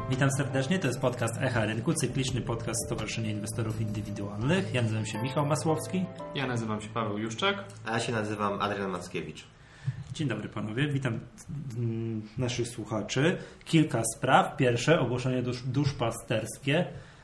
Witam serdecznie, to jest podcast Echa Rynku, cykliczny podcast Stowarzyszenia Inwestorów Indywidualnych. Ja nazywam się Michał Masłowski. Ja nazywam się Paweł Juszczak. A ja się nazywam Adrian Mackiewicz. Dzień dobry panowie, witam naszych słuchaczy. Kilka spraw. Pierwsze, ogłoszenie duszpasterskie.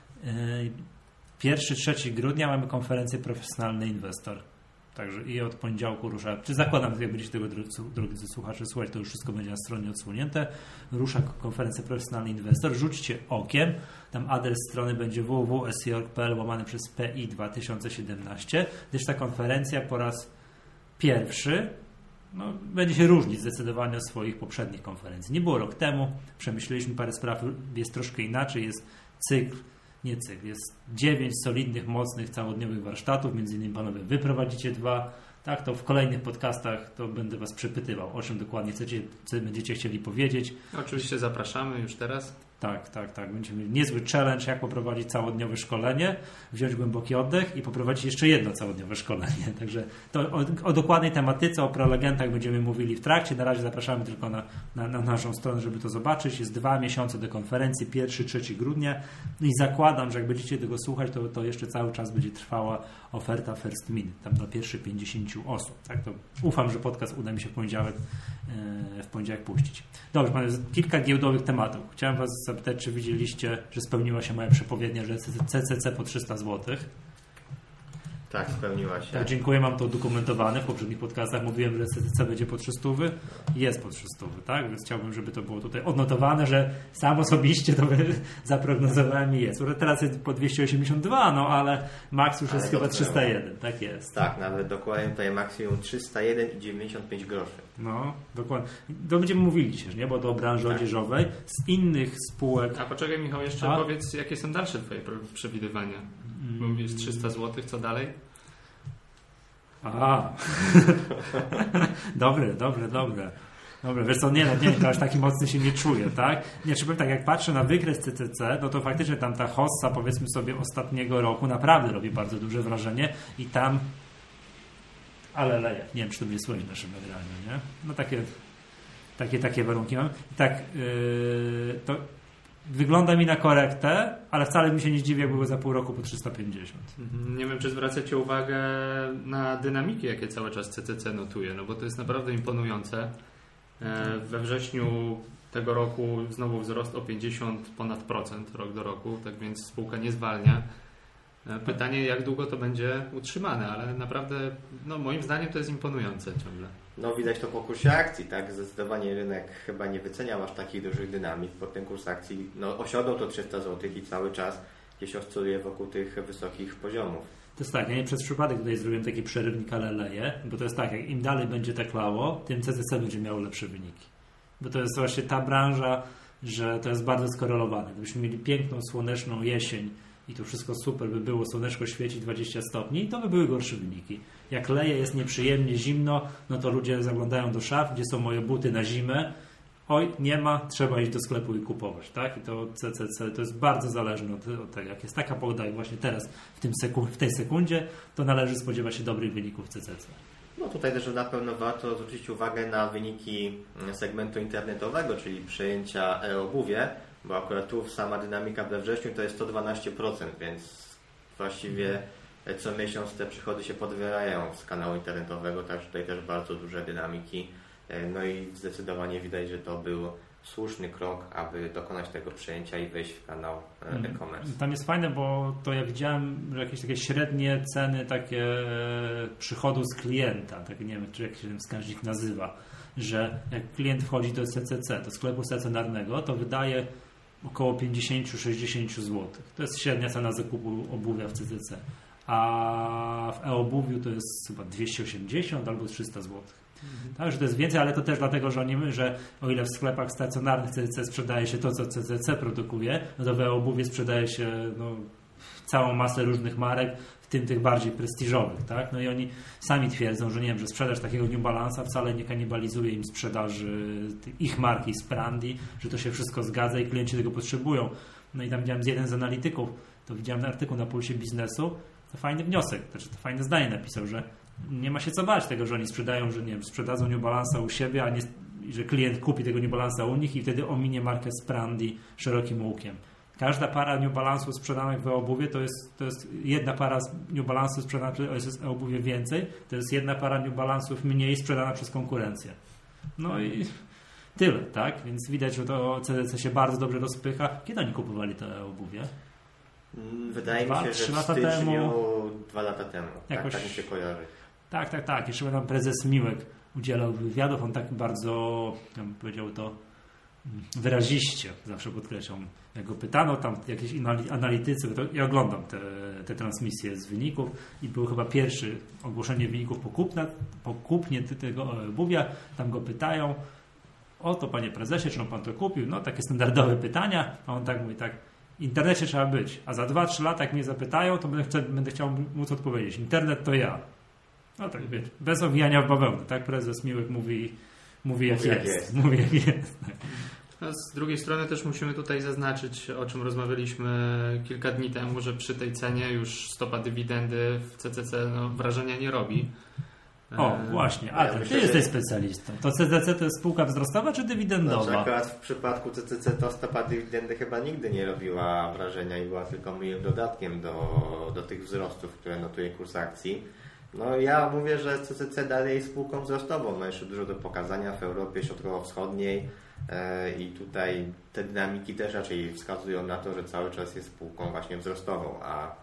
1-3 grudnia mamy konferencję Profesjonalny Inwestor. Także i od poniedziałku rusza, czy zakładam, że jak będziecie tego, drodzy słuchacze, słuchać, to już wszystko będzie na stronie odsłonięte. Rusza konferencja Profesjonalny Inwestor. Rzućcie okiem. Tam adres strony będzie www.sjork.pl/PI 2017, gdyż ta konferencja po raz pierwszy będzie się różnić zdecydowanie od swoich poprzednich konferencji. Nie było rok temu, przemyśleliśmy parę spraw, jest troszkę inaczej, jest jest 9 solidnych, mocnych, całodniowych warsztatów, między innymi panowie wy prowadzicie 2, tak, to w kolejnych podcastach to będę was przepytywał, o czym dokładnie chcecie, co będziecie chcieli powiedzieć. Oczywiście zapraszamy już teraz. Tak. Będziemy mieli niezły challenge, jak poprowadzić całodniowe szkolenie, wziąć głęboki oddech i poprowadzić jeszcze jedno całodniowe szkolenie. Także to o dokładnej tematyce, o prelegentach będziemy mówili w trakcie. Na razie zapraszamy tylko na naszą stronę, żeby to zobaczyć. Jest 2 miesiące do konferencji, 1-3 grudnia. I zakładam, że jak będziecie tego słuchać, to jeszcze cały czas będzie trwała oferta First Min, tam dla pierwszych 50 osób. Tak, to ufam, że podcast uda mi się w poniedziałek puścić. Dobrze, mamy kilka giełdowych tematów. Chciałem was zapytać, czy widzieliście, że spełniła się moja przepowiednia, że CCC po 300 zł? Tak, spełniła się. Tak, dziękuję, mam to udokumentowane. W poprzednich podcastach mówiłem, że CCC będzie po 300. Jest po 300, tak? Więc chciałbym, żeby to było tutaj odnotowane, że sam osobiście to zaprognozowałem i jest. Teraz jest po 282, ale maks już jest chyba 301, tak jest. Tak, nawet dokładnie tutaj maksimum 301,95 groszy. No, dokładnie. To będziemy mówili dzisiaj, nie? Bo to o branży odzieżowej. Z innych spółek... A poczekaj Michał, jeszcze powiedz, jakie są dalsze twoje przewidywania? Bo mówisz 300 zł, co dalej? Dobre. Wiesz co, nie, to aż taki mocny się nie czuję, tak? Nie, czy powiem tak, jak patrzę na wykres CCC, to faktycznie tam ta hossa, powiedzmy sobie, ostatniego roku naprawdę robi bardzo duże wrażenie i tam ale leje. Nie wiem, czy to mnie słychać w naszym nagraniu, nie? No takie warunki mam. I tak, to wygląda mi na korektę, ale wcale mi się nie zdziwi, jak było za pół roku po 350. Nie wiem, czy zwracacie uwagę na dynamiki, jakie cały czas CCC notuje, no bo to jest naprawdę imponujące. We wrześniu tego roku znowu wzrost o 50 ponad procent rok do roku, tak więc spółka nie zwalnia. Pytanie, jak długo to będzie utrzymane, ale naprawdę, moim zdaniem to jest imponujące ciągle. Widać to po kursie akcji, tak? Zdecydowanie rynek chyba nie wyceniał aż takich dużych dynamik, bo ten kurs akcji osiągnął to 300 zł i cały czas gdzieś oscyluje wokół tych wysokich poziomów. To jest tak, ja nie przez przypadek tutaj zrobiłem taki przerywnik, ale leję, bo to jest tak, jak im dalej będzie tak lało, tym CCC będzie miało lepsze wyniki. Bo to jest właśnie ta branża, że to jest bardzo skorelowane. Gdybyśmy mieli piękną, słoneczną jesień i to wszystko super by było, słoneczko świeci 20 stopni, to by były gorsze wyniki. Jak leje, jest nieprzyjemnie, zimno, to ludzie zaglądają do szaf, gdzie są moje buty na zimę. Oj, nie ma, trzeba iść do sklepu i kupować, tak? I to CCC to jest bardzo zależne od tego, jak jest taka pogoda i właśnie teraz, w tej sekundzie, to należy spodziewać się dobrych wyników CCC. Tutaj też na pewno warto zwrócić uwagę na wyniki segmentu internetowego, czyli przejęcia e-obuwie, bo akurat tu sama dynamika we wrześniu to jest 112%, więc właściwie co miesiąc te przychody się podwyrają z kanału internetowego, także tutaj też bardzo duże dynamiki. I zdecydowanie widać, że to był słuszny krok, aby dokonać tego przejęcia i wejść w kanał e-commerce. Tam jest fajne, bo to ja widziałem, że jakieś takie średnie ceny takie przychodu z klienta, tak nie wiem, czy jak się ten wskaźnik nazywa, że jak klient wchodzi do CCC, do sklepu stacjonarnego, to wydaje około 50-60 zł. To jest średnia cena zakupu obuwia w CCC. A w e-obuwiu to jest chyba 280 albo 300 zł. Także to jest więcej, ale to też dlatego, że o ile w sklepach stacjonarnych CCC sprzedaje się to, co CCC produkuje, to w e-obuwie sprzedaje się całą masę różnych marek, w tym tych bardziej prestiżowych, tak? I oni sami twierdzą, że że sprzedaż takiego New Balance'a wcale nie kanibalizuje im sprzedaży ich marki Sprandi, że to się wszystko zgadza i klienci tego potrzebują. I tam widziałem jeden z analityków, to widziałem artykuł na Pulsie Biznesu, to fajny wniosek, to fajne zdanie napisał, że nie ma się co bać tego, że oni sprzedają, że sprzedadzą New Balance'a u siebie, a że klient kupi tego New Balance'a u nich i wtedy ominie markę Sprandi szerokim łukiem. Każda para New Balance'ów sprzedanych w e-obuwie to jest jedna para New Balance'ów sprzedana przez e-obuwie więcej, to jest jedna para New Balance'ów mniej sprzedana przez konkurencję. No i tyle, tak? Więc widać, że to CDC się bardzo dobrze rozpycha. Kiedy oni kupowali to e-obuwie? Wydaje mi się, że w styczniu 2 lata temu. Jakoś... Tak mi się kojarzy. Tak. Jeszcze tam prezes Miłek udzielał wywiadów. On tak bardzo, ja bym powiedział to wyraziście, zawsze podkreślam. Jak go pytano, tam jakieś analitycy, bo ja oglądam te transmisje z wyników i był chyba pierwszy ogłoszenie wyników po kupnie tego e-obuwia. Tam go pytają, oto panie prezesie, czy pan to kupił? No takie standardowe pytania, a on tak mówi, tak, w internecie trzeba być, a za 2-3 lata jak mnie zapytają, to będę chciał móc odpowiedzieć. Internet to ja. No tak, wiecie, bez owijania w bawełnę, tak? Prezes Miłek mówi jak jest. Mówi jak jest. No, z drugiej strony też musimy tutaj zaznaczyć, o czym rozmawialiśmy kilka dni temu, że przy tej cenie już stopa dywidendy w CCC wrażenia nie robi. O, właśnie, ty jesteś specjalistą. To CCC to jest spółka wzrostowa czy dywidendowa? Znaczy, akurat w przypadku CCC to stopa dywidendy chyba nigdy nie robiła wrażenia i była tylko miłym dodatkiem do tych wzrostów, które notuje kurs akcji. No ja mówię, że CCC dalej jest spółką wzrostową, ma jeszcze dużo do pokazania w Europie Środkowo-Wschodniej i tutaj te dynamiki też raczej wskazują na to, że cały czas jest spółką właśnie wzrostową, a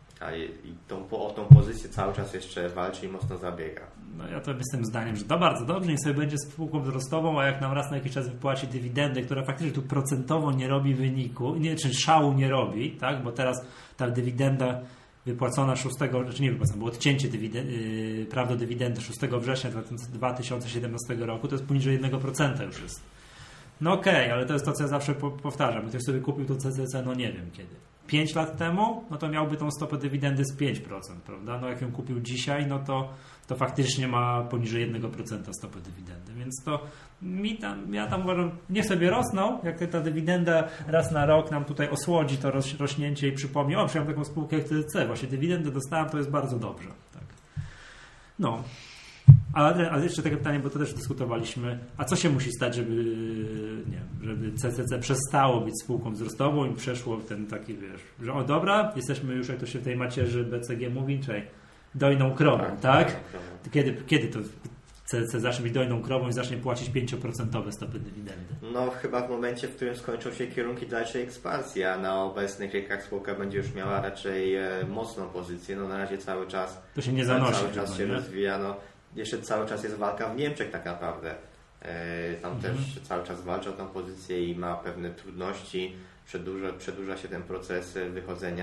o tą pozycję cały czas jeszcze walczy i mocno zabiega. No ja to jestem zdaniem, że to bardzo dobrze, niech sobie będzie spółką wzrostową, a jak nam raz na jakiś czas wypłaci dywidendę, która faktycznie tu procentowo nie robi wyniku, czy szału nie robi, tak? Bo teraz ta dywidenda wypłacona 6, znaczy nie wypłacona, bo odcięcie praw do dywidendy 6 września 2017 roku to jest poniżej 1% już jest. No okej, ale to jest to, co ja zawsze powtarzam. Ktoś sobie kupił to CCC, no nie wiem kiedy. 5 lat temu, no to miałby tą stopę dywidendy z 5%, prawda? No jak ją kupił dzisiaj, no to faktycznie ma poniżej 1% stopy dywidendy. Więc to ja tam uważam, niech sobie rosną, jak ta dywidenda raz na rok nam tutaj osłodzi to rośnięcie i przypomni, o, przyjąłem taką spółkę jak TDC, właśnie dywidendę dostałem, to jest bardzo dobrze. Tak. No. Ale jeszcze takie pytanie, bo to też dyskutowaliśmy, a co się musi stać, żeby CCC przestało być spółką wzrostową i przeszło w ten taki, że o dobra, jesteśmy już, jak to się w tej macierzy BCG mówi, czyli dojną krową, tak? Kiedy to CCC zacznie być dojną krową i zacznie płacić 5% stopy dywidendy? No chyba w momencie, w którym skończą się kierunki dalszej ekspansji, a na obecnych rynkach spółka będzie już miała raczej mocną pozycję, no na razie cały czas to się nie zanosi. Cały czas się rozwija, no jeszcze cały czas jest walka w Niemczech tak naprawdę. Tam też cały czas walczy o tę pozycję i ma pewne trudności. Przedłuża się ten proces wychodzenia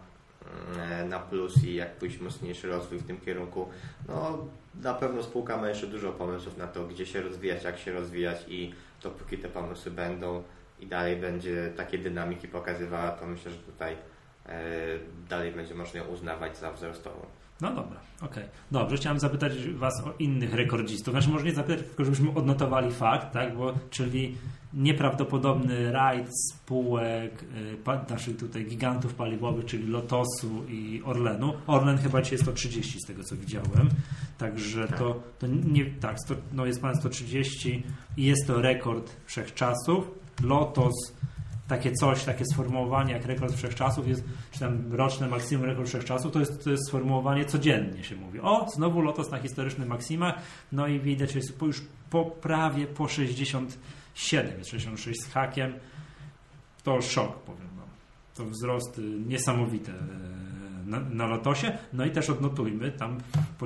na plus i jak pójść mocniejszy rozwój w tym kierunku. No na pewno spółka ma jeszcze dużo pomysłów na to, gdzie się rozwijać, jak się rozwijać i dopóki te pomysły będą i dalej będzie takie dynamiki pokazywała, to myślę, że tutaj dalej będzie można ją uznawać za wzrostową. No dobra, okej. Dobrze, chciałem zapytać Was o innych rekordzistów. Znaczy może nie zapytać, tylko żebyśmy odnotowali fakt, tak? Czyli nieprawdopodobny rajd spółek naszych tutaj gigantów paliwowych, czyli Lotosu i Orlenu. Orlen chyba dzisiaj 130 z tego co widziałem. Także tak. To nie tak, jest ponad 130 i jest to rekord wszechczasów. Lotos takie sformułowanie jak rekord wszechczasów jest, czy tam roczne maksimum rekord wszechczasów, to jest sformułowanie codziennie się mówi. O, znowu Lotos na historycznych maksimach, no i widać, że jest już prawie po 67, jest 66 z hakiem. To szok, powiem wam. To wzrost niesamowity na Lotosie. No i też odnotujmy, tam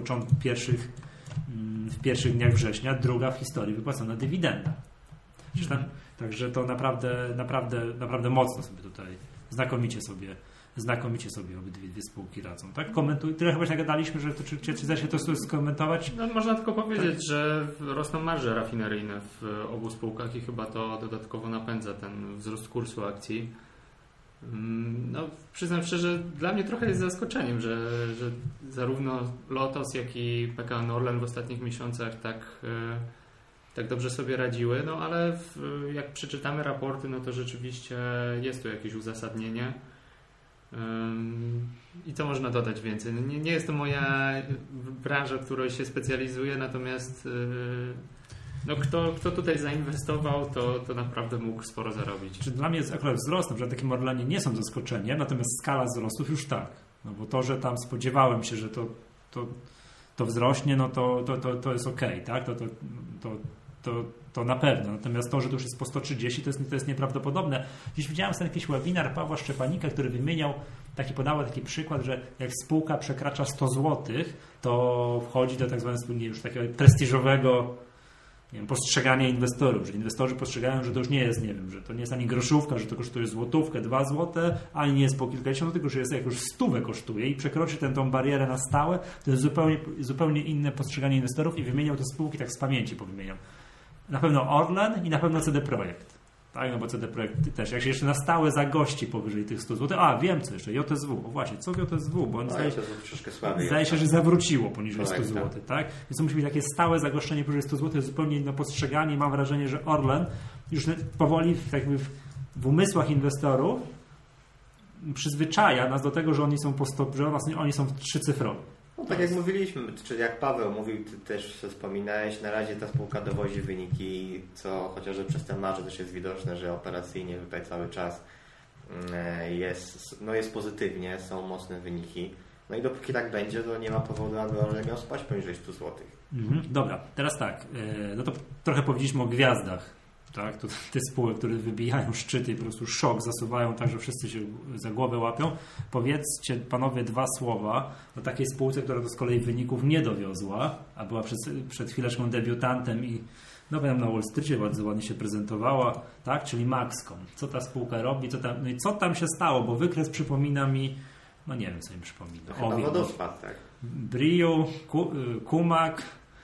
w pierwszych dniach września druga w historii wypłacona dywidenda. Także to naprawdę mocno sobie tutaj znakomicie sobie obydwie spółki radzą. Tak? Tyle chyba się gadaliśmy, że czy da się to skomentować? No, można tylko powiedzieć, że rosną marże rafineryjne w obu spółkach i chyba to dodatkowo napędza ten wzrost kursu akcji. No, przyznam szczerze, dla mnie trochę jest zaskoczeniem, że zarówno Lotos, jak i PKN Orlen w ostatnich miesiącach tak dobrze sobie radziły, no ale jak przeczytamy raporty, no to rzeczywiście jest tu jakieś uzasadnienie. I co można dodać więcej? No nie jest to moja branża, w której się specjalizuję, natomiast No kto tutaj zainwestował, to naprawdę mógł sporo zarobić. Czy dla mnie jest akurat wzrost, że takim Orlenie nie są zaskoczeniem, natomiast skala wzrostów już tak. No bo to, że tam spodziewałem się, że to wzrośnie, no to jest okej, tak? To na pewno. Natomiast to, że to już jest po 130, to jest nieprawdopodobne. Dziś widziałem sobie jakiś webinar Pawła Szczepanika, który wymieniał, podawał taki przykład, że jak spółka przekracza 100 zł, to wchodzi do tak zwanego już takiego prestiżowego, nie wiem, postrzegania inwestorów, że inwestorzy postrzegają, że to już nie jest, nie wiem, że to nie jest ani groszówka, że to kosztuje złotówkę, 2 złote, ani nie jest po kilkadziesiąt, tylko że jest, jak już 100 kosztuje i przekroczy tą barierę na stałe, to jest zupełnie inne postrzeganie inwestorów i wymieniał te spółki tak z pamięci powymieniał. Na pewno Orlen i na pewno CD Projekt. Tak, no bo CD Projekt też, jak się jeszcze na stałe zagości powyżej tych 100 zł. A, wiem co jeszcze, JSW. O właśnie, co JSW? Bo on zdaje się, że zawróciło poniżej 100 zł, tak? Więc to musi być takie stałe zagoszczenie powyżej 100 zł, to jest zupełnie inne postrzeganie i mam wrażenie, że Orlen już powoli w umysłach inwestorów przyzwyczaja nas do tego, że oni są oni są trzycyfrowi. No, tak jak mówiliśmy, czy jak Paweł mówił, ty też wspominałeś, na razie ta spółka dowozi wyniki, co chociażby przez te marże też jest widoczne, że operacyjnie tutaj cały czas jest pozytywnie, są mocne wyniki. No i dopóki tak będzie, to nie ma powodu, aby on miał spaść poniżej 100 zł. Dobra, teraz tak, no to trochę powiedzieliśmy o gwiazdach. Tak, to te spółek, które wybijają szczyty i po prostu szok zasuwają tak, że wszyscy się za głowę łapią. Powiedzcie panowie 2 słowa o takiej spółce, która to z kolei wyników nie dowiozła, a była przed chwileczką debiutantem i no na Wall Streetie bardzo ładnie się prezentowała, tak, czyli Maxcom. Co ta spółka robi, co tam się stało, bo wykres przypomina mi, no nie wiem co mi przypomina. Chyba wodospad, tak. Brio, Kumak.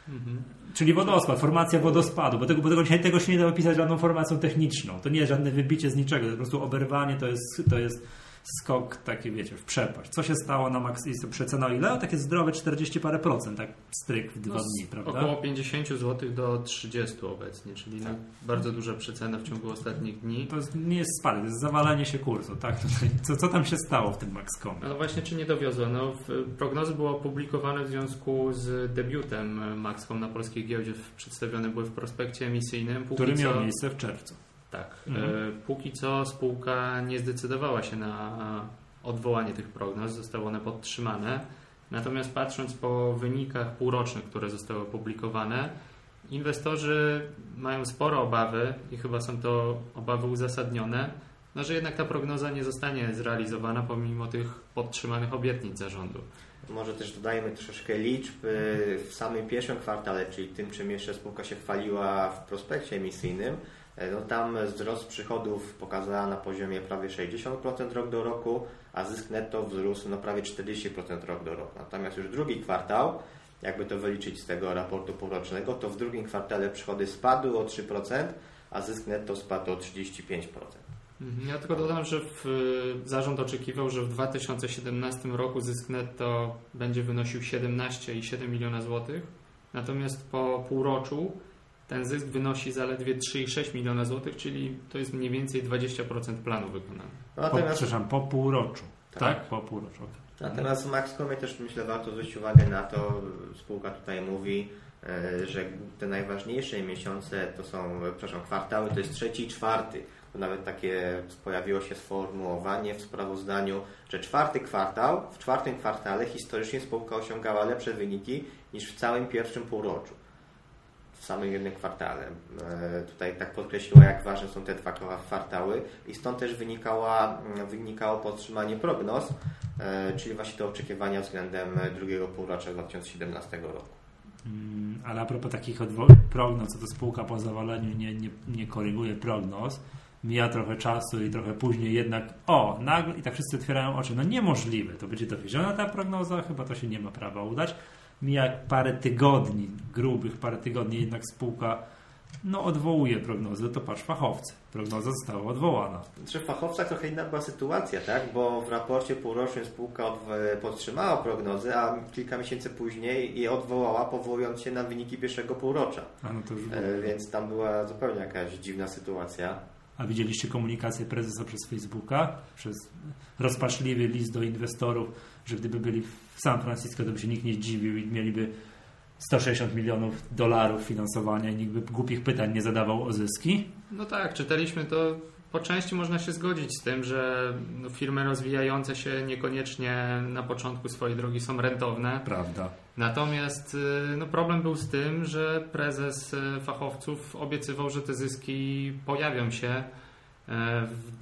Czyli wodospad, formacja wodospadu, bo tego się nie da opisać żadną formacją techniczną. To nie jest żadne wybicie z niczego, to po prostu oberwanie, to jest skok taki, wiecie, w przepaść. Co się stało na Max? Jest to przecena ile? Takie zdrowe 40 parę procent, tak stryk w 2 dni, prawda? Około 50 zł do 30 obecnie, czyli tak. Bardzo duża przecena w ciągu ostatnich dni. To nie jest spadek, to jest zawalanie się kursu, tak? Co tam się stało w tym Maxcomie? No właśnie, czy nie dowiozło? No, prognozy były opublikowane w związku z debiutem Maxcom na polskiej giełdzie, przedstawione były w prospekcie emisyjnym. Który miał miejsce w czerwcu. Tak. Póki co spółka nie zdecydowała się na odwołanie tych prognoz, zostały one podtrzymane. Natomiast patrząc po wynikach półrocznych, które zostały opublikowane, inwestorzy mają spore obawy i chyba są to obawy uzasadnione, no, że jednak ta prognoza nie zostanie zrealizowana pomimo tych podtrzymanych obietnic zarządu. Może też dodajmy troszeczkę liczb w samym pierwszym kwartale, czyli tym, czym jeszcze spółka się chwaliła w prospekcie emisyjnym. No tam wzrost przychodów pokazała na poziomie prawie 60% rok do roku, a zysk netto wzrósł prawie 40% rok do roku. Natomiast już drugi kwartał, jakby to wyliczyć z tego raportu półrocznego, to w drugim kwartale przychody spadły o 3%, a zysk netto spadł o 35%. Ja tylko dodam, że zarząd oczekiwał, że w 2017 roku zysk netto będzie wynosił 17,7 miliona złotych, natomiast po półroczu ten zysk wynosi zaledwie 3,6 miliona złotych, czyli to jest mniej więcej 20% planu wykonany. Po półroczu. Tak? Po półroczu. Natomiast w Maxcomie też myślę warto zwrócić uwagę na to, spółka tutaj mówi, że te najważniejsze miesiące to są, kwartały to jest 3. i 4. To nawet takie pojawiło się sformułowanie w sprawozdaniu, że 4. kwartał, w 4. kwartale historycznie spółka osiągała lepsze wyniki niż w całym pierwszym półroczu. W samym jednym kwartale. Tutaj tak podkreśliła, jak ważne są te 2 kwartały i stąd też wynikało podtrzymanie prognoz, czyli właśnie te oczekiwania względem drugiego półrocza 2017 roku. Ale a propos takich prognoz, to spółka po zawaleniu nie koryguje prognoz, mija trochę czasu i trochę później jednak nagle i tak wszyscy otwierają oczy. No niemożliwe, to będzie dowieziona ta prognoza, chyba to się nie ma prawa udać. Mija parę tygodni, grubych parę tygodni, jednak spółka odwołuje prognozę, to patrz, fachowcy. Prognoza została odwołana. W fachowcach trochę inna była sytuacja, tak? Bo w raporcie półrocznym spółka podtrzymała prognozę, a kilka miesięcy później je odwołała, powołując się na wyniki pierwszego półrocza. Więc tam była zupełnie jakaś dziwna sytuacja. A widzieliście komunikację prezesa przez Facebooka? Przez rozpaczliwy list do inwestorów, że gdyby byli w San Francisco, to by się nikt nie zdziwił i mieliby $160 milionów finansowania i nikt by głupich pytań nie zadawał o zyski. No tak, czytaliśmy to. Po części można się zgodzić z tym, że firmy rozwijające się niekoniecznie na początku swojej drogi są rentowne. Prawda. Natomiast problem był z tym, że prezes fachowców obiecywał, że te zyski pojawią się w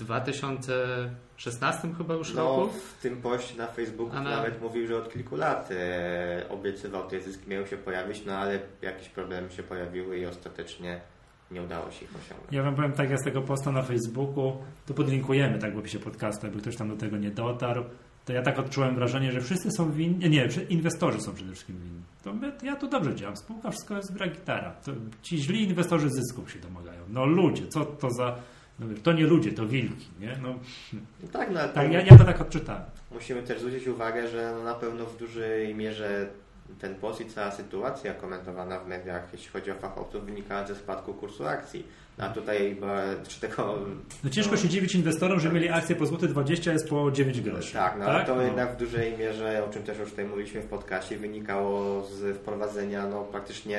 2016 chyba już roku. W tym poście na Facebooku nawet mówił, że od kilku lat obiecywał, te zyski miały się pojawić, no ale jakieś problemy się pojawiły i ostatecznie nie udało się ich osiągnąć. Ja wam powiem tak, ja z tego posta na Facebooku, to podlinkujemy tak w opisie podcastu, jakby ktoś tam do tego nie dotarł, to ja tak odczułem wrażenie, że wszyscy są winni, nie, inwestorzy są przede wszystkim winni. Ja tu dobrze działam, spółka wszystko jest gra gitara. Ci źli inwestorzy zysków się domagają. No ludzie, co to za... No, to nie ludzie, to wilki, nie? No tak, no, tak, ja to tak odczytałem. Musimy też zwrócić uwagę, że na pewno w dużej mierze ten post i cała sytuacja komentowana w mediach, jeśli chodzi o fachowców, wynikała ze spadku kursu akcji. A tutaj ciężko się dziwić inwestorom, że mieli akcje po złoty 20, jest po 9 groszy. Tak, ale to jednak w dużej mierze, o czym też już tutaj mówiliśmy w podcaście, wynikało z wprowadzenia praktycznie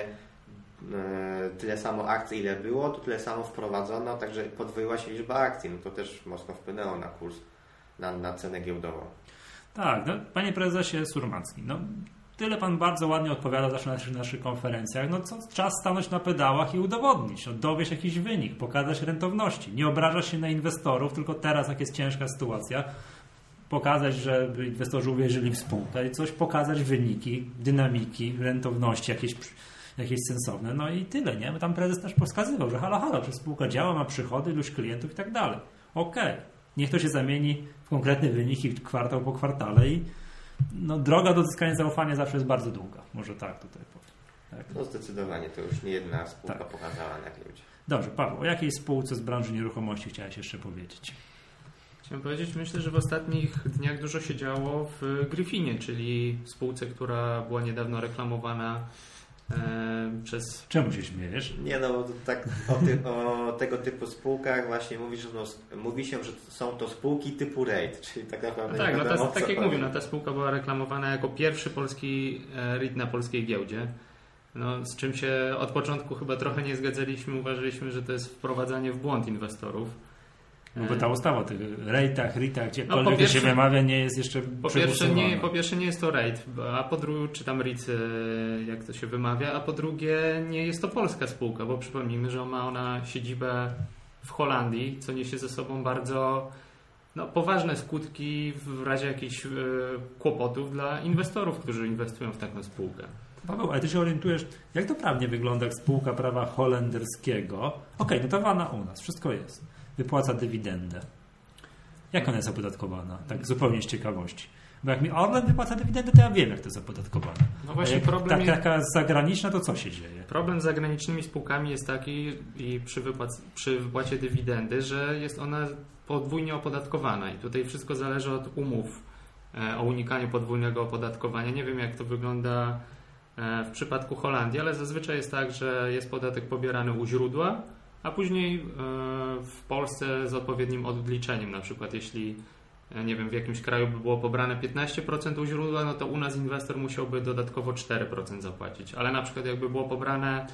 tyle samo akcji, ile było, to tyle samo wprowadzono, także podwoiła się liczba akcji. No to też mocno wpłynęło na kurs, na cenę giełdową. Tak, panie prezesie Surmacki, tyle pan bardzo ładnie odpowiada zawsze na naszych konferencjach. Czas stanąć na pedałach i udowodnić, dowieść jakiś wynik, pokazać rentowności. Nie obrażać się na inwestorów, tylko teraz, jak jest ciężka sytuacja, pokazać, żeby inwestorzy uwierzyli w spółkę i coś pokazać, wyniki, dynamiki, rentowności, jakieś sensowne. No i tyle, nie? Tam prezes też wskazywał, że halo, czy spółka działa, ma przychody, ilość klientów i tak dalej. Okej. Niech to się zamieni w konkretne wyniki kwartał po kwartale i droga do odzyskania zaufania zawsze jest bardzo długa. Może tak tutaj powiem. Tak. No zdecydowanie, to już nie jedna spółka pokazała na ludzie. Dobrze, Paweł, o jakiej spółce z branży nieruchomości chciałeś jeszcze powiedzieć? Chciałem powiedzieć, myślę, że w ostatnich dniach dużo się działo w Gryfinie, czyli spółce, która była niedawno reklamowana przez... Czemu się śmiejesz? Nie, tak o tego typu spółkach właśnie mówi się, że są to spółki typu REIT, czyli tak naprawdę... Tak jak mówię, ta spółka była reklamowana jako pierwszy polski REIT na polskiej giełdzie. Z czym się od początku chyba trochę nie zgadzaliśmy, uważaliśmy, że to jest wprowadzanie w błąd inwestorów. Bo ta ustawa o tych REITach, gdziekolwiek to się wymawia, nie jest jeszcze po pierwsze nie jest to REIT, a po drugie, czy tam REIT, jak to się wymawia, a po drugie nie jest to polska spółka, bo przypomnijmy, że ma ona siedzibę w Holandii, co niesie ze sobą bardzo poważne skutki w razie jakichś kłopotów dla inwestorów, którzy inwestują w taką spółkę. Paweł, ale ty się orientujesz, jak to prawnie wygląda, jak spółka prawa holenderskiego? Okej, notowana u nas, wszystko jest. Wypłaca dywidendę. Jak ona jest opodatkowana? Tak zupełnie z ciekawości. Bo jak mi Orlen wypłaca dywidendę, to ja wiem, jak to jest opodatkowane. No właśnie, taka zagraniczna, to co się dzieje? Problem z zagranicznymi spółkami jest taki i przy wypłacie dywidendy, że jest ona podwójnie opodatkowana i tutaj wszystko zależy od umów o unikaniu podwójnego opodatkowania. Nie wiem, jak to wygląda w przypadku Holandii, ale zazwyczaj jest tak, że jest podatek pobierany u źródła, a później w Polsce z odpowiednim odliczeniem. Na przykład jeśli w jakimś kraju by było pobrane 15% u źródła, to u nas inwestor musiałby dodatkowo 4% zapłacić. Ale na przykład jakby było pobrane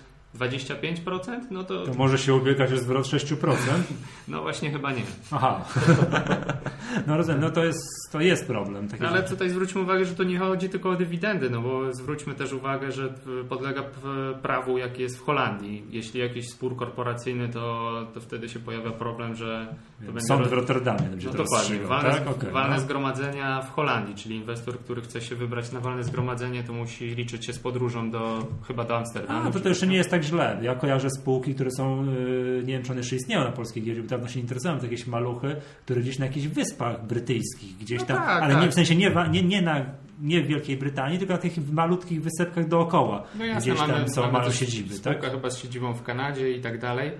25%, to może się ubiegać o zwrot 6%? No właśnie chyba nie. Aha. Rozumiem, to jest problem. Ale tutaj zwróćmy uwagę, że to nie chodzi tylko o dywidendy, bo zwróćmy też uwagę, że podlega prawu, jakie jest w Holandii. Jeśli jakiś spór korporacyjny, to wtedy się pojawia problem, że to będzie... Sąd w Rotterdamie będzie to rozstrzygał, tak? Walne zgromadzenia w Holandii, czyli inwestor, który chce się wybrać na walne zgromadzenie, to musi liczyć się z podróżą chyba do Amsterdamu. To jeszcze nie jest tak źle. Ja kojarzę spółki, które są, nie wiem, czy one jeszcze istnieją na polskiej giełdzie, bo dawno się interesują, to jakieś maluchy, które gdzieś na jakichś wyspach brytyjskich, gdzieś tam, ale nie w sensie nie w Wielkiej Brytanii, tylko na tych malutkich wysepkach dookoła. Jasne, gdzieś tam są małe siedziby. Spółka chyba z siedzibą w Kanadzie i tak dalej.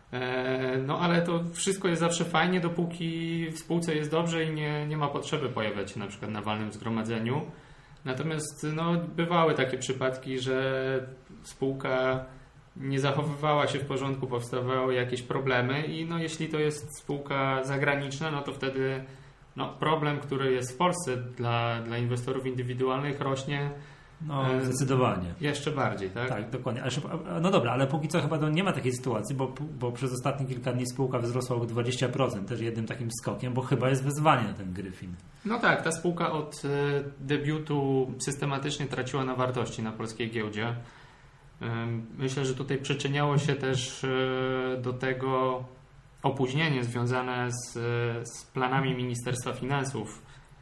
Ale to wszystko jest zawsze fajnie, dopóki w spółce jest dobrze i nie ma potrzeby pojawiać się na przykład na walnym zgromadzeniu. Natomiast bywały takie przypadki, że spółka nie zachowywała się w porządku, powstawały jakieś problemy i jeśli to jest spółka zagraniczna, to wtedy problem, który jest w Polsce dla inwestorów indywidualnych rośnie No, zdecydowanie. Jeszcze bardziej, tak? Tak, dokładnie. No dobra, ale póki co chyba nie ma takiej sytuacji, bo przez ostatnie kilka dni spółka wzrosła o 20%, też jednym takim skokiem, bo chyba jest wezwanie na ten Gryfin. No tak, ta spółka od debiutu systematycznie traciła na wartości na polskiej giełdzie. Myślę, że tutaj przyczyniało się też do tego opóźnienie związane z planami Ministerstwa Finansów,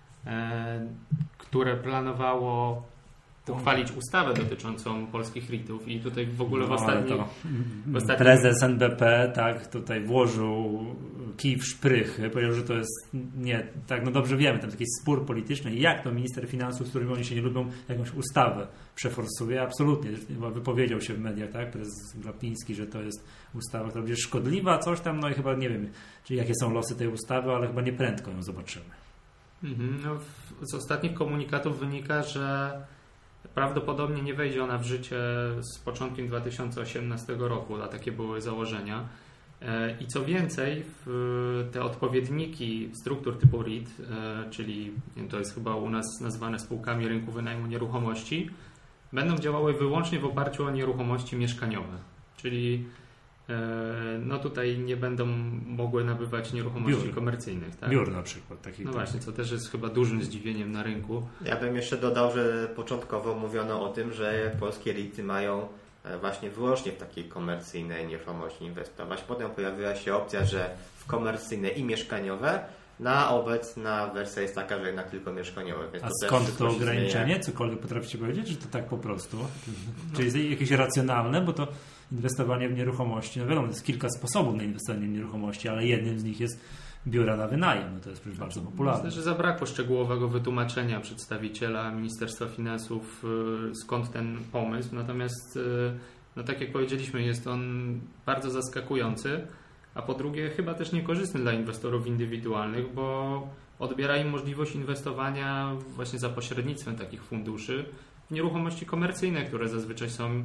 które planowało uchwalić ustawę dotyczącą polskich REIT-ów i tutaj w ogóle w ostatnim... Prezes NBP tak tutaj włożył kij w szprychy, powiedział, że to jest nie, tak no dobrze wiemy, tam jakiś spór polityczny i jak to minister finansów, z którym oni się nie lubią, jakąś ustawę przeforsuje, absolutnie, wypowiedział się w mediach, tak, prezes Glapiński, że to jest ustawa, która będzie szkodliwa, coś tam, no i chyba nie wiem, czyli jakie są losy tej ustawy, ale chyba nieprędko ją zobaczymy. No, z ostatnich komunikatów wynika, że prawdopodobnie nie wejdzie ona w życie z początkiem 2018 roku, a takie były założenia. I co więcej, te odpowiedniki struktur typu REIT, czyli to jest chyba u nas nazwane spółkami rynku wynajmu nieruchomości, będą działały wyłącznie w oparciu o nieruchomości mieszkaniowe. Czyli no tutaj nie będą mogły nabywać nieruchomości komercyjnych. Tak? Biur na przykład. No właśnie, co też jest chyba dużym zdziwieniem na rynku. Ja bym jeszcze dodał, że początkowo mówiono o tym, że polskie REIT-y mają właśnie wyłącznie w takiej komercyjnej nieruchomości inwestować. Potem pojawiła się opcja, że w komercyjne i mieszkaniowe. Na obecna wersja jest taka, że jednak tylko mieszkaniowe. Więc a to skąd to ograniczenie? Cokolwiek potraficie powiedzieć, że to tak po prostu? Czy jest jakieś racjonalne? Bo to inwestowanie w nieruchomości, no wiadomo, jest kilka sposobów na inwestowanie w nieruchomości, ale jednym z nich jest biura na wynajem. No to jest przecież bardzo popularne. Myślę, że zabrakło szczegółowego wytłumaczenia przedstawiciela Ministerstwa Finansów, skąd ten pomysł. Natomiast, no tak jak powiedzieliśmy, jest on bardzo zaskakujący, a po drugie chyba też niekorzystny dla inwestorów indywidualnych, bo odbiera im możliwość inwestowania właśnie za pośrednictwem takich funduszy w nieruchomości komercyjne, które zazwyczaj są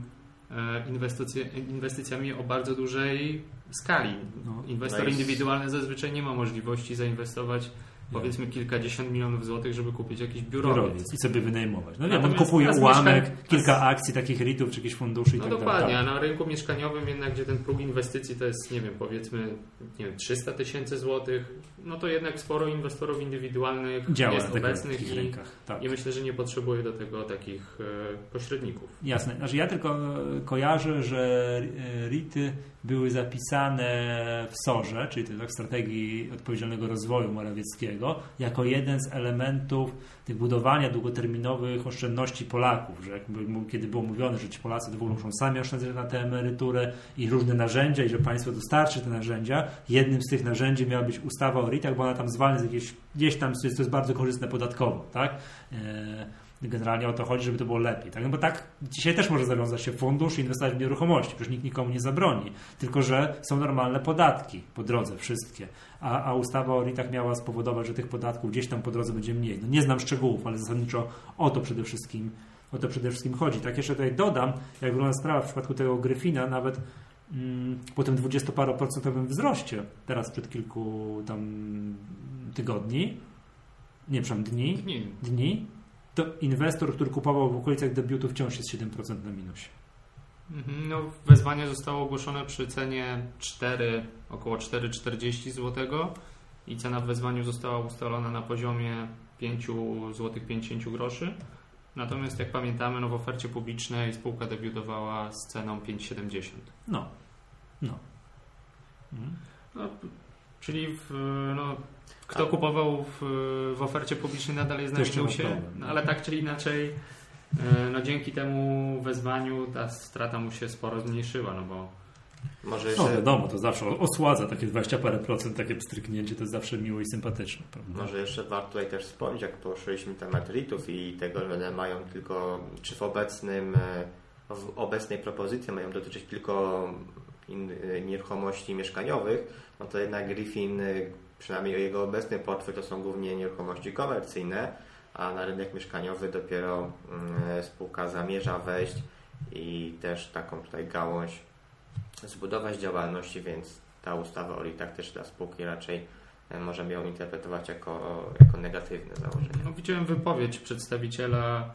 inwestycjami o bardzo dużej skali. Inwestor indywidualny zazwyczaj nie ma możliwości zainwestować powiedzmy kilkadziesiąt milionów złotych, żeby kupić jakiś biurowiec i sobie wynajmować. No wiem, on kupuje ułamek, kilka akcji takich REIT-ów czy jakichś funduszy i tak dalej. Dokładnie, a na rynku mieszkaniowym jednak, gdzie ten próg inwestycji to jest, nie wiem, powiedzmy 300 000 złotych, no to jednak sporo inwestorów indywidualnych jest obecnych i myślę, że nie potrzebuje do tego takich pośredników. Jasne. Znaczy ja tylko kojarzę, że REIT-y były zapisane w SOR-ze, czyli to tak strategii odpowiedzialnego rozwoju Morawieckiego, jako jeden z elementów tych budowania długoterminowych oszczędności Polaków, że kiedy było mówione, że ci Polacy to w ogóle muszą sami oszczędzać na tę emeryturę i różne narzędzia i że państwo dostarczy te narzędzia, jednym z tych narzędzi miała być ustawa o REIT-ach, bo ona tam zwalnia z gdzieś tam, to jest bardzo korzystne podatkowo, tak? Generalnie o to chodzi, żeby to było lepiej. Tak? No bo tak dzisiaj też może zawiązać się fundusz i inwestować w nieruchomości. Przecież nikt nikomu nie zabroni. Tylko że są normalne podatki po drodze, wszystkie. A ustawa o REIT-ach miała spowodować, że tych podatków gdzieś tam po drodze będzie mniej. No nie znam szczegółów, ale zasadniczo o to przede wszystkim chodzi. Tak jeszcze tutaj dodam, jak wygląda sprawa w przypadku tego Gryfina, nawet po tym 20-paroprocentowym wzroście, teraz przed kilku tam tygodni, nie przepraszam, dni, to inwestor, który kupował w okolicach debiutu, wciąż jest 7% na minusie. No, wezwanie zostało ogłoszone przy cenie około 4,40 zł i cena w wezwaniu została ustalona na poziomie 5,50 zł. Natomiast jak pamiętamy, w ofercie publicznej spółka debiutowała z ceną 5,70. No. Czyli kto kupował w ofercie publicznej nadal jest na minusie, ale tak czy inaczej dzięki temu wezwaniu ta strata mu się sporo zmniejszyła, bo może jeszcze... wiadomo, to zawsze osładza takie 20 parę procent, takie pstryknięcie, to jest zawsze miłe i sympatyczne. Prawda? Może jeszcze warto tutaj też wspomnieć, jak poruszyliśmy temat REIT-ów i tego, że one mają tylko, czy w obecnej propozycji mają dotyczyć tylko nieruchomości mieszkaniowych, no to jednak Gryfin, przynajmniej jego obecny portfel, to są głównie nieruchomości komercyjne, a na rynek mieszkaniowy dopiero spółka zamierza wejść i też taką tutaj gałąź zbudować działalności, więc ta ustawa o REIT-ach też dla spółki raczej możemy ją interpretować jako negatywne założenie. Widziałem wypowiedź przedstawiciela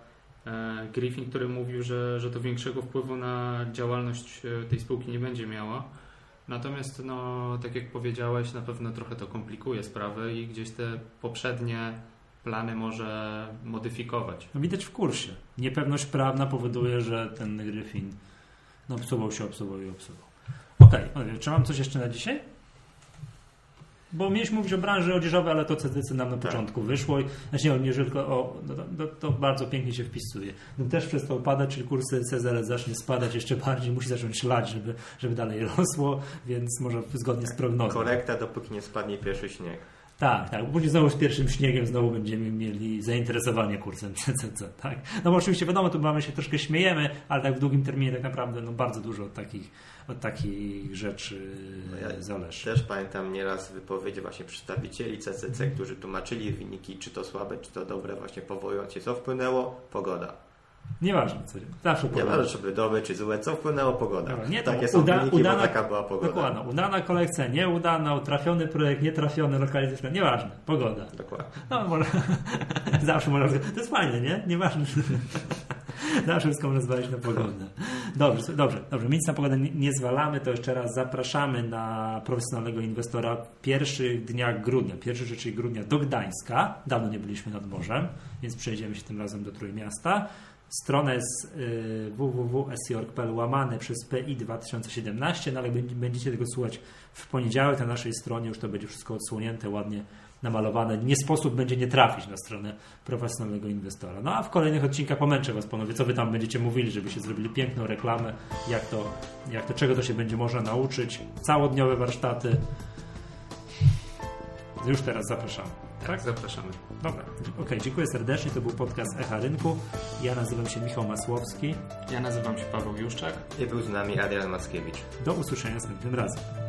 Griffin, który mówił, że to większego wpływu na działalność tej spółki nie będzie miało. Natomiast, tak jak powiedziałeś, na pewno trochę to komplikuje sprawę i gdzieś te poprzednie plany może modyfikować. Widać w kursie. Niepewność prawna powoduje, że ten Griffin obsuwał. Okej. Czy mam coś jeszcze na dzisiaj? Bo mieliśmy mówić o branży odzieżowej, ale to CDC nam na początku wyszło. Nie tylko to bardzo pięknie się wpisuje. Też przestał padać, czyli kurs CZR zacznie spadać jeszcze bardziej, musi zacząć lać, żeby dalej rosło, więc może zgodnie z prognozą. Korekta, dopóki nie spadnie pierwszy śnieg. Tak. Później znowu z pierwszym śniegiem znowu będziemy mieli zainteresowanie kursem CCC, tak? No bo oczywiście wiadomo, tu mamy się troszkę śmiejemy, ale tak w długim terminie tak naprawdę bardzo dużo od takich rzeczy zależy. Też pamiętam nieraz wypowiedzi właśnie przedstawicieli CCC, którzy tłumaczyli wyniki, czy to słabe, czy to dobre, właśnie powołując się, co wpłynęło? Pogoda. Nieważne, co zawsze pogoda. Nieważne, czy były dobre, czy złe, co wpłynęło? Pogoda. Dobra, nie, takie są wyniki, bo taka była pogoda. Dokładnie. Udana kolekcja, nieudana, trafiony projekt, nietrafiony, lokalizacja, nieważne, pogoda. Dokładnie. Zawsze można. To jest fajne, nie? Nieważne. Zawsze wszystko można zwalić na pogodę. Dobrze. Nic na pogodę nie zwalamy, to jeszcze raz zapraszamy na profesjonalnego inwestora w pierwszych dniach grudnia, grudnia do Gdańska. Dawno nie byliśmy nad morzem, więc przejdziemy się tym razem do Trójmiasta. Stronę jest www.sjork.pl/PI 2017, ale będziecie tego słuchać w poniedziałek na naszej stronie, już to będzie wszystko odsłonięte, ładnie namalowane. Nie sposób będzie nie trafić na stronę profesjonalnego inwestora. A w kolejnych odcinkach pomęczę Was, panowie, co Wy tam będziecie mówili, żebyście zrobili piękną reklamę, czego to się będzie można nauczyć. Całodniowe warsztaty. Już teraz zapraszamy. Tak, zapraszamy. Dobra, dziękuję serdecznie. To był podcast Echa Rynku. Ja nazywam się Michał Masłowski. Ja nazywam się Paweł Juszczak. I był z nami Adrian Mackiewicz. Do usłyszenia następnym razem.